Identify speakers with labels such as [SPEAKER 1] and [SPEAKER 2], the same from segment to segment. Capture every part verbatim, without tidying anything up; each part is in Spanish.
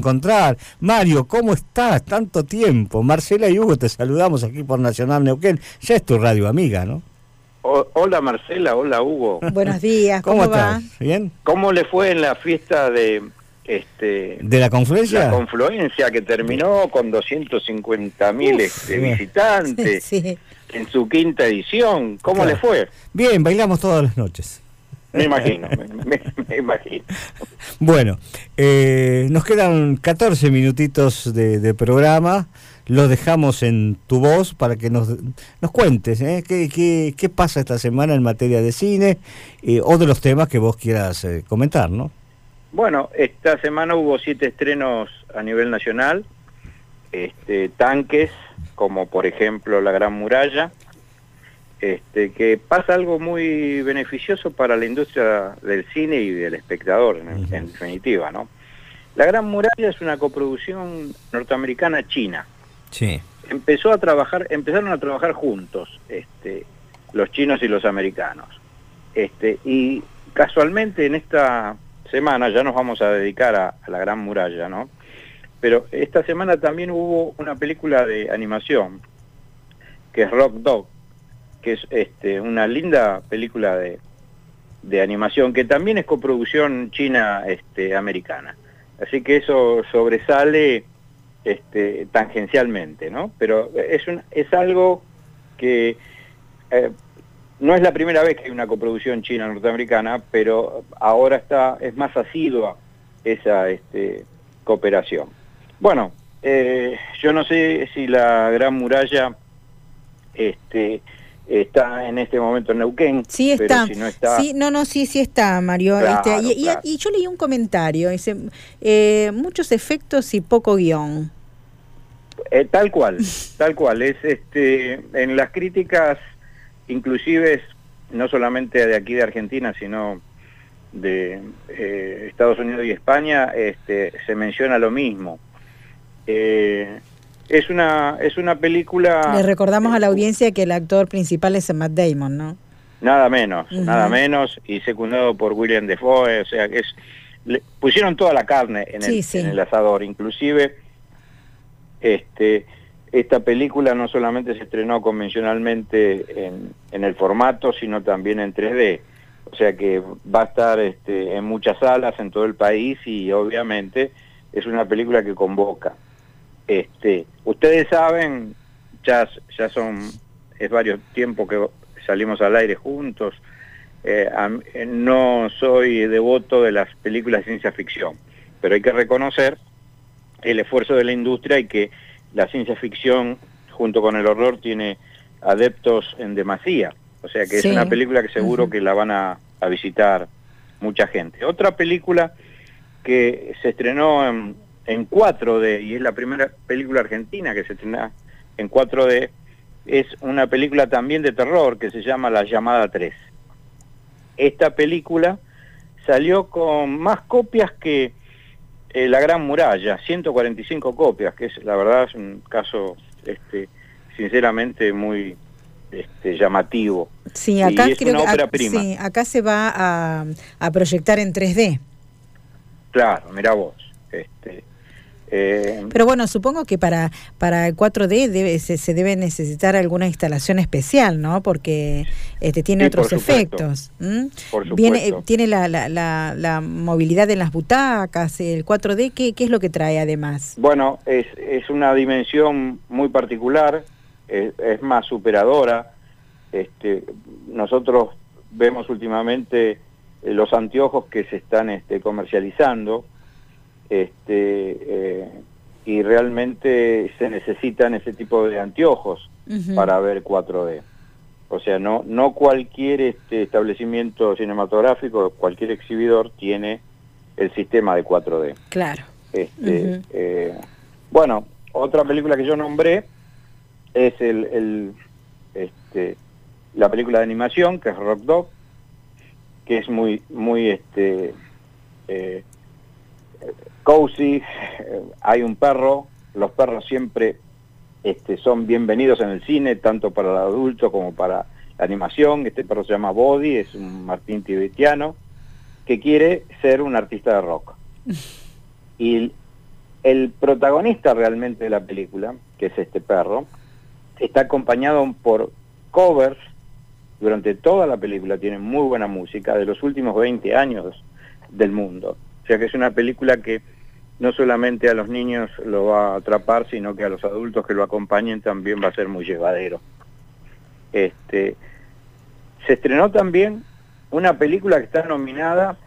[SPEAKER 1] encontrar. Mario, ¿cómo estás? Tanto tiempo. Marcela y Hugo, te saludamos aquí por Nacional Neuquén. Ya es tu radio amiga, ¿no?
[SPEAKER 2] O, hola Marcela, hola Hugo.
[SPEAKER 3] Buenos días, ¿cómo,
[SPEAKER 1] ¿Cómo
[SPEAKER 3] va?
[SPEAKER 1] estás? ¿Bien?
[SPEAKER 2] ¿Cómo le fue en la fiesta de este
[SPEAKER 1] ¿De la confluencia?
[SPEAKER 2] la confluencia que terminó con doscientos cincuenta mil este, visitantes
[SPEAKER 3] Sí.
[SPEAKER 2] en su quinta edición? ¿Cómo
[SPEAKER 1] Claro.
[SPEAKER 2] le fue?
[SPEAKER 1] Bien, bailamos todas las noches.
[SPEAKER 2] Me imagino, me, me, me imagino.
[SPEAKER 1] Bueno, eh, nos quedan catorce minutitos de, de programa. Los dejamos en tu voz para que nos, nos cuentes ¿eh? ¿Qué, qué, qué pasa esta semana en materia de cine eh, o de los temas que vos quieras eh, comentar, ¿no?
[SPEAKER 2] Bueno, esta semana hubo siete estrenos a nivel nacional, este, tanques, como por ejemplo La Gran Muralla, este, que pasa algo muy beneficioso para la industria del cine y del espectador, en, uh-huh. en definitiva, ¿no? La Gran Muralla es una coproducción norteamericana-china.
[SPEAKER 1] Sí.
[SPEAKER 2] Empezó a trabajar, empezaron a trabajar juntos, este, los chinos y los americanos. Este, y casualmente en esta semana, ya nos vamos a dedicar a, a La Gran Muralla, ¿no? Pero esta semana también hubo una película de animación, que es Rock Dog, que es este, una linda película de, de animación, que también es coproducción china-americana. Este, Así que eso sobresale este, tangencialmente, ¿no? Pero es, un, es algo que eh, no es la primera vez que hay una coproducción china-norteamericana, pero ahora está es más asidua esa este, cooperación. Bueno, eh, yo no sé si La Gran Muralla este, está en este momento en Neuquén.
[SPEAKER 3] Sí está.
[SPEAKER 2] Pero si no está...
[SPEAKER 3] Sí, no, no, sí, sí está, Mario.
[SPEAKER 2] Claro,
[SPEAKER 3] este, y,
[SPEAKER 2] claro.
[SPEAKER 3] y, y yo leí un comentario, dice, eh, muchos efectos y poco guión.
[SPEAKER 2] Eh, tal cual, tal cual. Es este, en las críticas, inclusive no solamente de aquí de Argentina, sino de eh, Estados Unidos y España, este, se menciona lo mismo. Eh, es una es una película...
[SPEAKER 3] Le recordamos
[SPEAKER 2] eh,
[SPEAKER 3] a la audiencia que el actor principal es Matt Damon, ¿no?
[SPEAKER 2] Nada menos,
[SPEAKER 3] Uh-huh.
[SPEAKER 2] nada menos, y secundado por William Dafoe, o sea que es... Le, pusieron toda la carne en,
[SPEAKER 3] sí,
[SPEAKER 2] el,
[SPEAKER 3] sí.
[SPEAKER 2] en el asador, inclusive este esta película no solamente se estrenó convencionalmente en, en el formato, sino también en tres D, o sea que va a estar este, en muchas salas en todo el país y obviamente es una película que convoca. Este, ustedes saben, ya, ya son, es varios tiempos que salimos al aire juntos, eh, a, no soy devoto de las películas de ciencia ficción, pero hay que reconocer el esfuerzo de la industria y que la ciencia ficción junto con el horror tiene adeptos en demasía, o sea que sí. Es una película que seguro uh-huh. que la van a, a visitar mucha gente. Otra película que se estrenó en, en cuatro D y es la primera película argentina que se estrena en cuatro D, es una película también de terror que se llama La Llamada tres. Esta película salió con más copias que eh, La Gran Muralla, ciento cuarenta y cinco copias, que es la verdad es un caso este, sinceramente muy este, llamativo.
[SPEAKER 3] Sí, acá
[SPEAKER 2] y es
[SPEAKER 3] creo
[SPEAKER 2] una
[SPEAKER 3] que
[SPEAKER 2] ópera
[SPEAKER 3] a,
[SPEAKER 2] prima.
[SPEAKER 3] Sí, acá se va a, a proyectar en tres D.
[SPEAKER 2] Claro, mirá vos. Este, eh,
[SPEAKER 3] Pero bueno, supongo que para para el cuatro D debe, se, se debe necesitar alguna instalación especial, ¿no? Porque este tiene
[SPEAKER 2] sí,
[SPEAKER 3] otros
[SPEAKER 2] por
[SPEAKER 3] efectos.
[SPEAKER 2] ¿Mm? Por
[SPEAKER 3] Viene, tiene la, la, la, la movilidad en las butacas, el cuatro D, ¿qué, qué es lo que trae además?
[SPEAKER 2] Bueno, es, es una dimensión muy particular, es, es más superadora. Este, nosotros vemos últimamente los anteojos que se están este, comercializando, este, eh, y realmente se necesitan ese tipo de anteojos uh-huh. para ver cuatro D. O sea, no no cualquier este, establecimiento cinematográfico, cualquier exhibidor tiene el sistema de cuatro D.
[SPEAKER 3] Claro.
[SPEAKER 2] Este,
[SPEAKER 3] uh-huh.
[SPEAKER 2] eh, bueno, otra película que yo nombré es el, el este, la película de animación, que es Rock Dog, que es muy muy este eh, cozy. Hay un perro, los perros siempre este, son bienvenidos en el cine, tanto para el adulto como para la animación. Este perro se llama Body, es un martín tibetiano que quiere ser un artista de rock. Y el protagonista realmente de la película, que es este perro, está acompañado por covers durante toda la película, tiene muy buena música, de los últimos veinte años del mundo. O sea que es una película que no solamente a los niños lo va a atrapar, sino que a los adultos que lo acompañen también va a ser muy llevadero. Este, se estrenó también una película que está nominada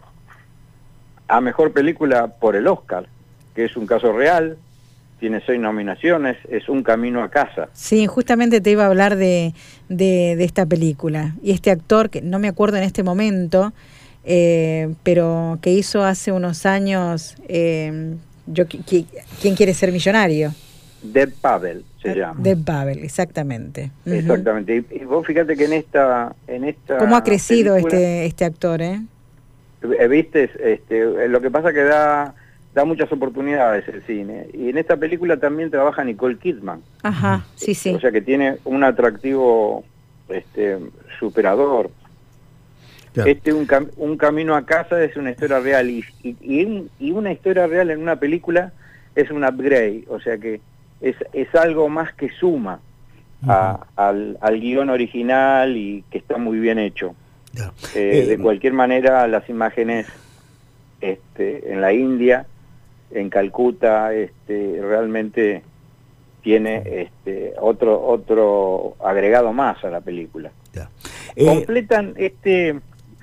[SPEAKER 2] a Mejor Película por el Oscar, que es un caso real, tiene seis nominaciones, es Un Camino a Casa.
[SPEAKER 3] Sí, justamente te iba a hablar de, de, de esta película. Y este actor, que no me acuerdo en este momento, eh, pero que hizo hace unos años, eh, yo, qui, ¿Quién quiere ser millonario?
[SPEAKER 2] Dead Pavel se llama.
[SPEAKER 3] Dead Pavel, exactamente.
[SPEAKER 2] Exactamente. Uh-huh. Y, y vos fíjate que en esta... En esta
[SPEAKER 3] ¿Cómo ha crecido
[SPEAKER 2] película,
[SPEAKER 3] este este actor, eh?
[SPEAKER 2] Viste, este, lo que pasa que da... da muchas oportunidades el cine, y en esta película también trabaja Nicole Kidman.
[SPEAKER 3] Ajá, sí, sí.
[SPEAKER 2] O sea que tiene un atractivo este, superador. Claro. Este un, cam un Camino a Casa es una historia real, y, y, y, un, y una historia real en una película es un upgrade, o sea que es, es algo más que suma a, uh-huh. al, al guión original, y que está muy bien hecho. Yeah. Eh, eh, de cualquier manera, las imágenes este, en la India, en Calcuta, este, realmente tiene este, otro otro agregado más a la película. Yeah. Eh, Completan este,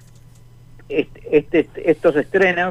[SPEAKER 2] este, este estos estrenos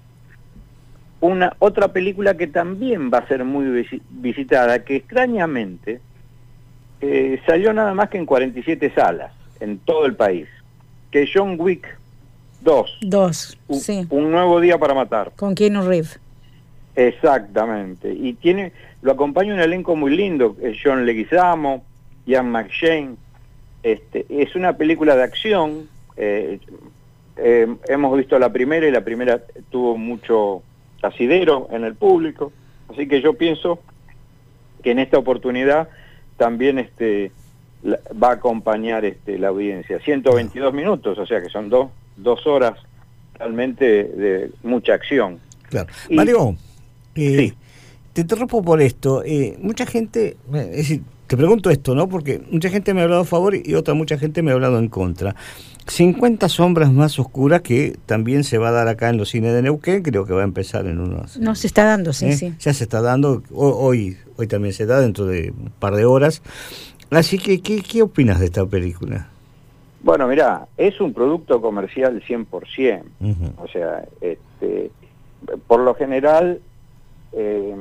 [SPEAKER 2] una otra película que también va a ser muy visitada, que extrañamente eh, salió nada más que en cuarenta y siete salas en todo el país, que es John Wick dos.
[SPEAKER 3] Dos,
[SPEAKER 2] un,
[SPEAKER 3] sí.
[SPEAKER 2] Un nuevo día para matar.
[SPEAKER 3] Con Keanu Reeves.
[SPEAKER 2] Exactamente. Y tiene, lo acompaña un elenco muy lindo, John Leguizamo, Ian McShane. Este, es una película de acción. Eh, eh, hemos visto la primera, y la primera tuvo mucho asidero en el público. Así que yo pienso que en esta oportunidad también este, la, va a acompañar este, la audiencia. ciento veintidós minutos, o sea que son dos, dos horas realmente de, de mucha acción.
[SPEAKER 1] Claro. Y, Mario, eh, sí. te interrumpo por esto. Eh, mucha gente, es decir, te pregunto esto, ¿no? Porque mucha gente me ha hablado a favor y otra mucha gente me ha hablado en contra. cincuenta sombras más oscuras, que también se va a dar acá en los cines de Neuquén, creo que va a empezar en unos...
[SPEAKER 3] No, se está dando, sí, ¿eh? sí.
[SPEAKER 1] Ya se está dando, hoy, hoy también se da, dentro de un par de horas. Así que, ¿qué, qué opinas de esta película?
[SPEAKER 2] Bueno, mirá, es un producto comercial cien por ciento. Uh-huh. O sea, este, por lo general, eh,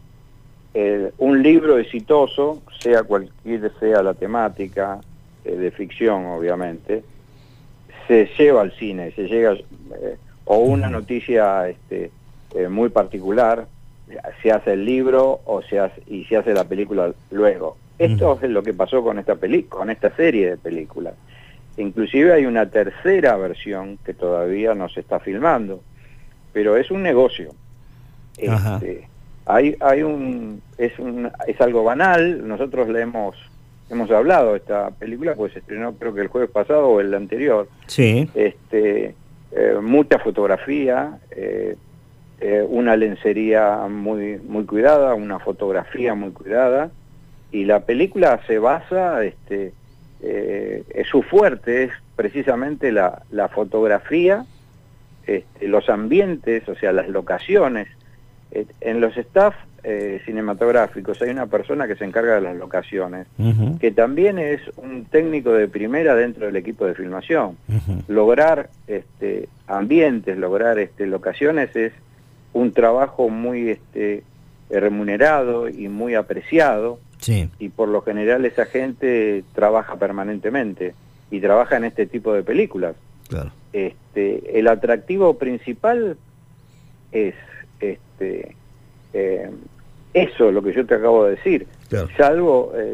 [SPEAKER 2] eh, un libro exitoso, sea cualquier sea la temática, eh, de ficción obviamente, se lleva al cine, se llega, eh, o una noticia este, eh, muy particular, se hace el libro o se hace, y se hace la película luego. Esto uh-huh. es lo que pasó con esta peli con esta serie de películas. Inclusive hay una tercera versión que todavía no se está filmando, pero es un negocio. Este, hay, hay un, es un, es algo banal. Nosotros le hemos, hemos hablado de esta película, pues se estrenó creo que el jueves pasado o el anterior.
[SPEAKER 1] Sí.
[SPEAKER 2] Este, eh, mucha fotografía, eh, eh, una lencería muy, muy cuidada, una fotografía muy cuidada, y la película se basa, este, Eh, su fuerte es precisamente la, la fotografía, este, los ambientes, o sea, las locaciones. Eh, en los staff eh, cinematográficos hay una persona que se encarga de las locaciones, uh-huh. que también es un técnico de primera dentro del equipo de filmación. Uh-huh. Lograr este, ambientes, lograr este, locaciones es un trabajo muy este, remunerado y muy apreciado.
[SPEAKER 1] Sí.
[SPEAKER 2] Y por lo general esa gente trabaja permanentemente y trabaja en este tipo de películas.
[SPEAKER 1] Claro.
[SPEAKER 2] Este, el atractivo principal es este, eh, eso, lo que yo te acabo de decir. Claro. Salvo eh,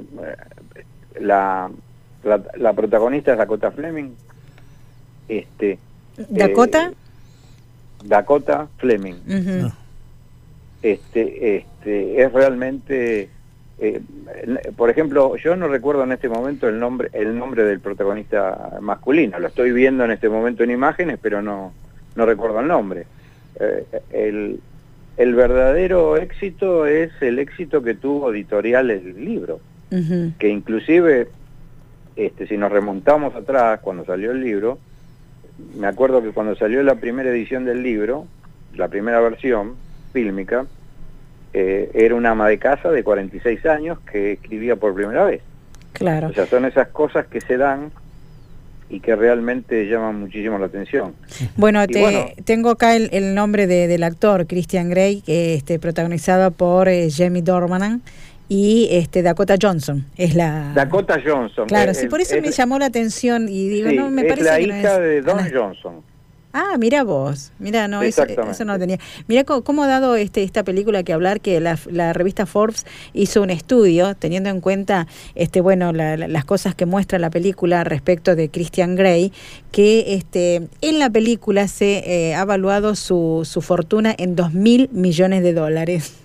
[SPEAKER 2] la, la, la protagonista es Dakota Fleming. Este,
[SPEAKER 3] ¿Dakota?
[SPEAKER 2] Eh, Dakota Fleming.
[SPEAKER 3] Uh-huh.
[SPEAKER 2] Este, este, es realmente... Eh, por ejemplo, yo no recuerdo en este momento el nombre el nombre del protagonista masculino. Lo estoy viendo en este momento en imágenes, pero no no recuerdo el nombre. Eh, el, el verdadero éxito es el éxito que tuvo editorial el libro, uh-huh. que inclusive, este, si nos remontamos atrás, cuando salió el libro, me acuerdo que cuando salió la primera edición del libro, la primera versión fílmica, eh, era una ama de casa de cuarenta y seis años que escribía por primera vez.
[SPEAKER 3] Claro.
[SPEAKER 2] O sea, son esas cosas que se dan y que realmente llaman muchísimo la atención.
[SPEAKER 3] Bueno, te,
[SPEAKER 2] bueno
[SPEAKER 3] tengo acá el, el nombre de, del actor, Christian Grey, que este, protagonizado por eh, Jamie Dornan y este Dakota Johnson. Es la
[SPEAKER 2] Dakota Johnson.
[SPEAKER 3] Claro,
[SPEAKER 2] es,
[SPEAKER 3] sí, por eso
[SPEAKER 2] es,
[SPEAKER 3] me llamó la atención y digo,
[SPEAKER 2] sí,
[SPEAKER 3] no, me
[SPEAKER 2] es
[SPEAKER 3] parece
[SPEAKER 2] la
[SPEAKER 3] que
[SPEAKER 2] hija
[SPEAKER 3] no es,
[SPEAKER 2] de Don
[SPEAKER 3] Ana.
[SPEAKER 2] Johnson.
[SPEAKER 3] Ah, mira vos, mira, no, eso, eso no lo tenía. Mira cómo, cómo ha dado este, esta película que hablar, que la, la revista Forbes hizo un estudio, teniendo en cuenta, este, bueno, la, la, las cosas que muestra la película respecto de Christian Grey, que este, en la película se eh, ha evaluado su, su fortuna en dos mil millones de dólares.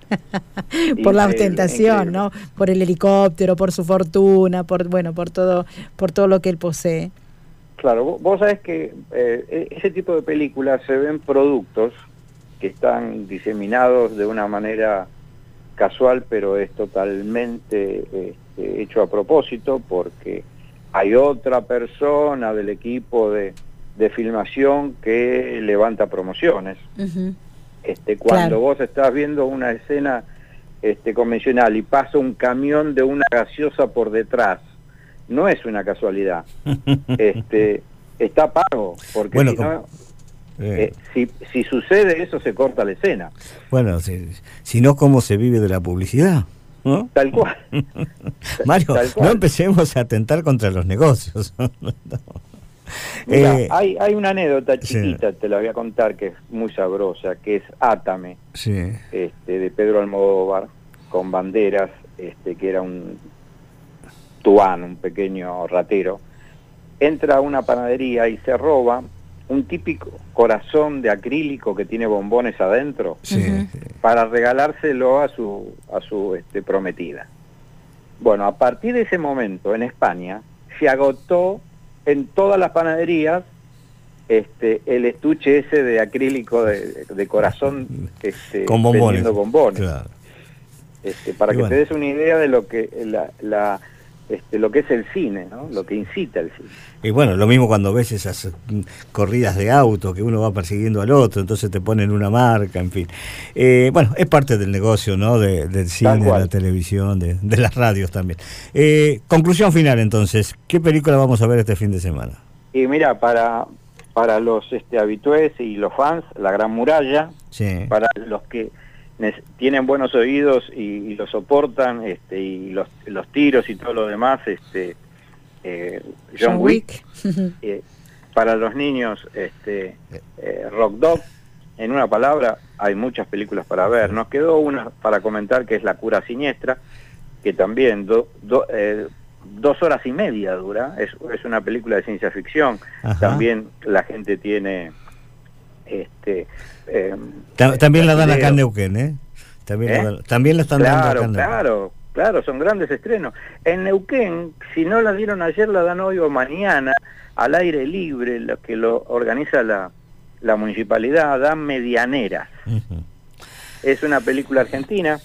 [SPEAKER 3] por la ostentación, ¿no? Por el helicóptero, por su fortuna, por bueno, por todo, por todo lo que él posee.
[SPEAKER 2] Claro, vos sabés que eh, ese tipo de películas se ven productos que están diseminados de una manera casual, pero es totalmente este, hecho a propósito, porque hay otra persona del equipo de, de filmación que levanta promociones. Uh-huh. Este, cuando claro. vos estás viendo una escena este, convencional y pasa un camión de una gaseosa por detrás, no es una casualidad. este está pago, porque bueno, si no, eh. Eh, si, si sucede eso se corta la escena.
[SPEAKER 1] Bueno, si, si no, ¿cómo se vive de la publicidad? ¿No?
[SPEAKER 2] Tal cual.
[SPEAKER 1] Mario, Tal cual. No empecemos a atentar contra los negocios. no.
[SPEAKER 2] Mira, eh, hay, hay una anécdota chiquita, sí. te la voy a contar, que es muy sabrosa, que es Átame,
[SPEAKER 1] sí.
[SPEAKER 2] este, de Pedro Almodóvar, con Banderas, este, que era un tuano, un pequeño ratero. Entra a una panadería y se roba un típico corazón de acrílico que tiene bombones adentro,
[SPEAKER 1] sí.
[SPEAKER 2] para regalárselo a su, a su este, prometida. Bueno, a partir de ese momento en España se agotó en todas las panaderías este, el estuche ese de acrílico de, de corazón este,
[SPEAKER 1] con bombones,
[SPEAKER 2] bombones.
[SPEAKER 1] Claro.
[SPEAKER 2] Este, para y que bueno. te des una idea de lo que la, la este, lo que es el cine, ¿no? Lo que incita el cine.
[SPEAKER 1] Y bueno, lo mismo cuando ves esas corridas de auto que uno va persiguiendo al otro, entonces te ponen una marca, en fin. Eh, bueno, es parte del negocio, ¿no? De, del cine, de la televisión, de, de las radios también. Eh, conclusión final, entonces, ¿qué película vamos a ver este fin de semana?
[SPEAKER 2] Y mira, para para los este, habitués y los fans, La Gran Muralla.
[SPEAKER 1] Sí.
[SPEAKER 2] Para los que tienen buenos oídos y, y lo soportan, este, y los, los tiros y todo lo demás, este eh, John, John Wick, Wick. eh, para los niños este eh, Rock Dog. En una palabra, hay muchas películas para ver. Nos quedó una para comentar, que es La Cura Siniestra, que también do, do, eh, dos horas y media dura, es, es una película de ciencia ficción. Ajá. También la gente tiene este eh,
[SPEAKER 1] también la dan acá en Neuquén, ¿eh? También, ¿Eh? La, también la están
[SPEAKER 2] claro,
[SPEAKER 1] dando acá en
[SPEAKER 2] Neuquén. Claro, claro, son grandes estrenos. En Neuquén, si no la dieron ayer, la dan hoy o mañana, al aire libre, lo que lo organiza la, la municipalidad, dan Medianeras. Uh-huh. Es una película argentina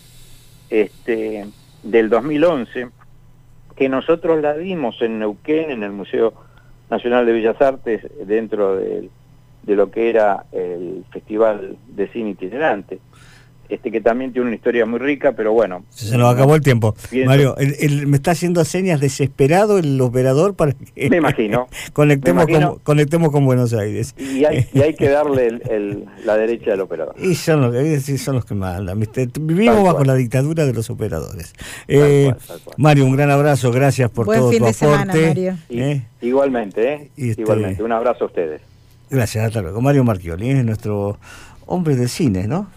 [SPEAKER 2] este del dos mil once, que nosotros la vimos en Neuquén, en el Museo Nacional de Bellas Artes, dentro del de lo que era el Festival de Cine Itinerante, este que también tiene una historia muy rica, pero bueno.
[SPEAKER 1] Se nos acabó el tiempo. Pienso, Mario, el, el, me está haciendo señas desesperado el operador para que
[SPEAKER 2] me imagino,
[SPEAKER 1] conectemos,
[SPEAKER 2] me imagino,
[SPEAKER 1] con, conectemos con Buenos Aires.
[SPEAKER 2] Y hay, y hay que darle el, el, la derecha al operador.
[SPEAKER 1] Y son los, son los que mandan. Vivimos tal bajo cual. La dictadura de los operadores. Eh, tal cual, tal cual. Mario, un gran abrazo, gracias por
[SPEAKER 3] Buen
[SPEAKER 1] todo
[SPEAKER 3] fin
[SPEAKER 1] tu
[SPEAKER 3] de
[SPEAKER 1] aporte.
[SPEAKER 3] Semana, Mario.
[SPEAKER 2] ¿Eh? Y, igualmente, ¿eh? Este, igualmente. Un abrazo a ustedes.
[SPEAKER 1] Gracias, hasta luego. Mario Marchioli es nuestro hombre del cine, ¿no?